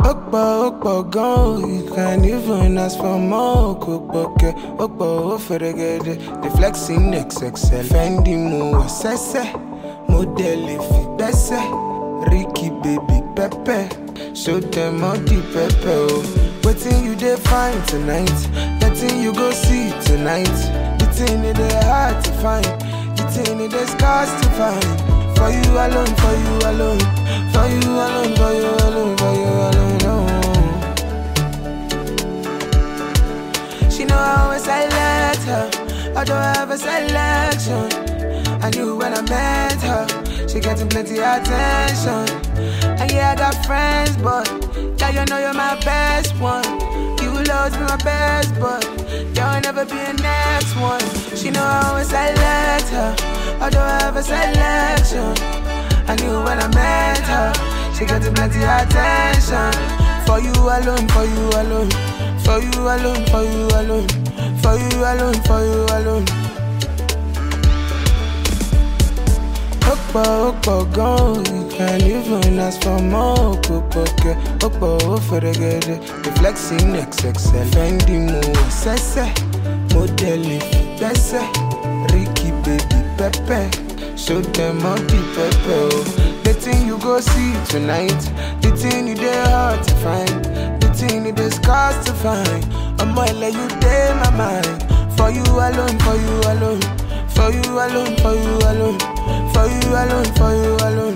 Okpa, go, you can't even ask for more. Okpa, Okpa, for the good. The flexing XXL, Fendi Mo, Sese, Model if it best. Ricky baby Pepe, show them all the pepper. Waiting you they find tonight, that thing you go see tonight. The thing it they hard to find, the thing it they scars to find. For you alone, for you alone, for you alone, for you alone, for you alone. Oh. She know I always select her, I don't have a selection. I knew when I met her, she getting plenty attention. And yeah, I got friends, but yeah, you know you're my best one. You will always be my best, but you'll never be the next one. She know I always select her, I don't have a selection. I knew when I met her, she getting plenty attention. For you alone, for you alone, for you alone, for you alone, for you alone, for you alone. Okpa, go, you can't even ask for more. Okpa, for the good. The flexing XXL, Fendi Mo, Sese, Model if best. Ricky baby Pepe, show them all the pepper. The thing you go see tonight, the thing you they hard to find, the thing you they scars to find. I might let you day my mind. For you alone, for you alone, for you alone, for you alone. For you alone, for you alone.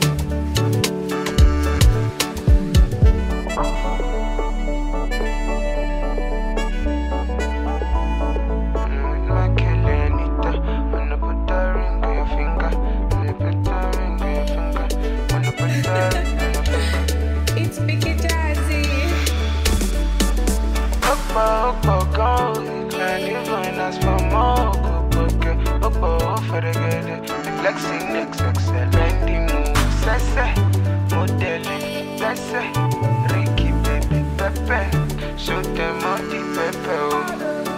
My Kelly Anita, wanna put that ring on your finger. Wanna put that ring on your finger. Wanna put that ring on your finger. It's Vicky Jazzy. Okpa, go, you can't even ask for more. Okpa, for the good. Flexing XXL, Fendi Mo, Sese, Model Sese, Ricky baby Pepe, show them all the pepper.